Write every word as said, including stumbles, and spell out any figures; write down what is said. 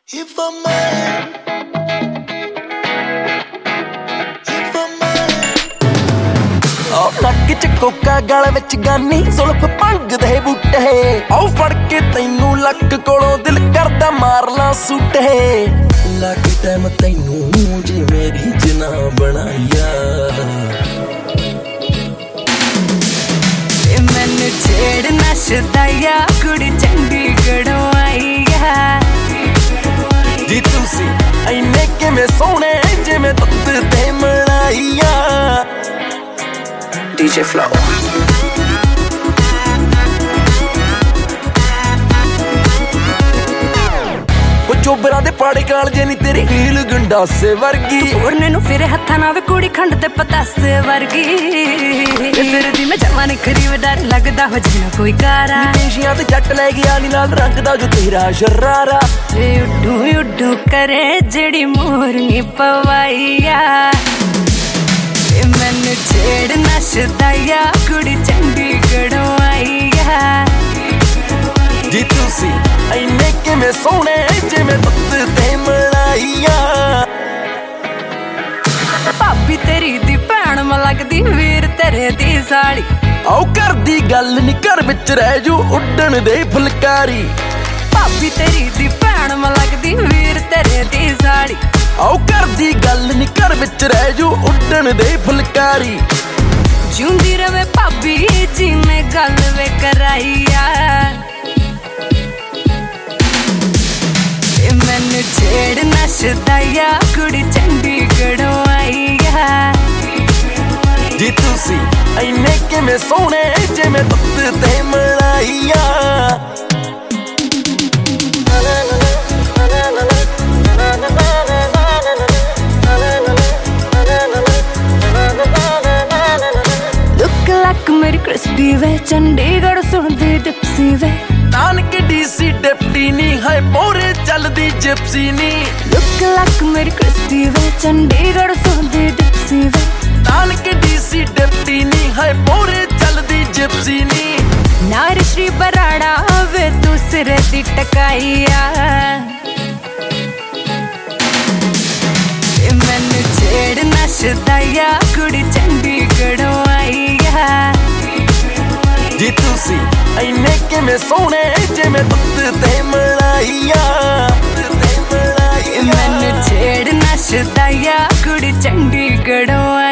If I'm mine, if I'm mine, oh नक च Coca गल विच गानी सुल्फ भंग दे बूटे औ फड़ के तैनू लक कोलों दिल करदा मार ला सूटे लग टाइम तैनू जे मेरी जना बनाया मैनू छेड़ नशदाया कुड़ी चंडीगढ़ों आई जी तुसी इन्ने किवें सोहणे जिवें दुध ते मलाइया डीजे फ्लो चोबरा दे पाड़े कालजे नी तेरी हील गंडासे वर्गी ओरने नु फिरे हत्था ना वे कुड़ी खंड ते पतासे वर्गी फिर दी मैं जवानी खरी वे डर लगदा हो जिना कोई कारा पेशियां ते जट ले गया नी लाल रंग दा जो तेरा शरारा ए उड्डू उड्डू करे जेड़ी मोरनी पवाइया ए मैनू छेड़ नशदाया कुड़ी चंडीगढ़ों आईया जी तुसी इन्ने किवें सोहणे जिवें दुध ते मलाइया भाभी तेरी दी भैन म लगदी वीर तेरे दी साली आओ घर दी गल नी घर विच रह जू उड्डण दे फुलकारी भाभी तेरी दी भैन म लगदी वीर तेरे दी साली आओ घर दी गल नी घर विच रह जू उड्डण दे फुलकारी जिउंदी रवे भाभी जी ने गल वे कराइया मैनू छेड़ नशदाया कुड़ी चंडीगढ़ों आईया जी तुसी इन्ने किवें सोहणे जिवें दुध ते मलाइया लुक लक मेरी क्रिस्पी वे चंडीगढ़ सुनदी डिप्सी वे नानक डीसी डिप्टी नी है मोरे चलदी जिप्सी नी लुक लक मेरी क्रिस्पी वे चंडीगढ़ सुनदी डिप्सी वे नानक डीसी डिप्टी नी है मोरे चलदी जिप्सी नी नारी श्री बराड़ा वे तू सिर दी टकाइया मैनू छेड़ नशदाया कुड़ी चंडीगढ़ों आईया जी तुसी इन्ने किवें सोहणे जिवें दुध ते मलाइया मैनू छेड़ नशदाया कुड़ी चंडीगढ़ों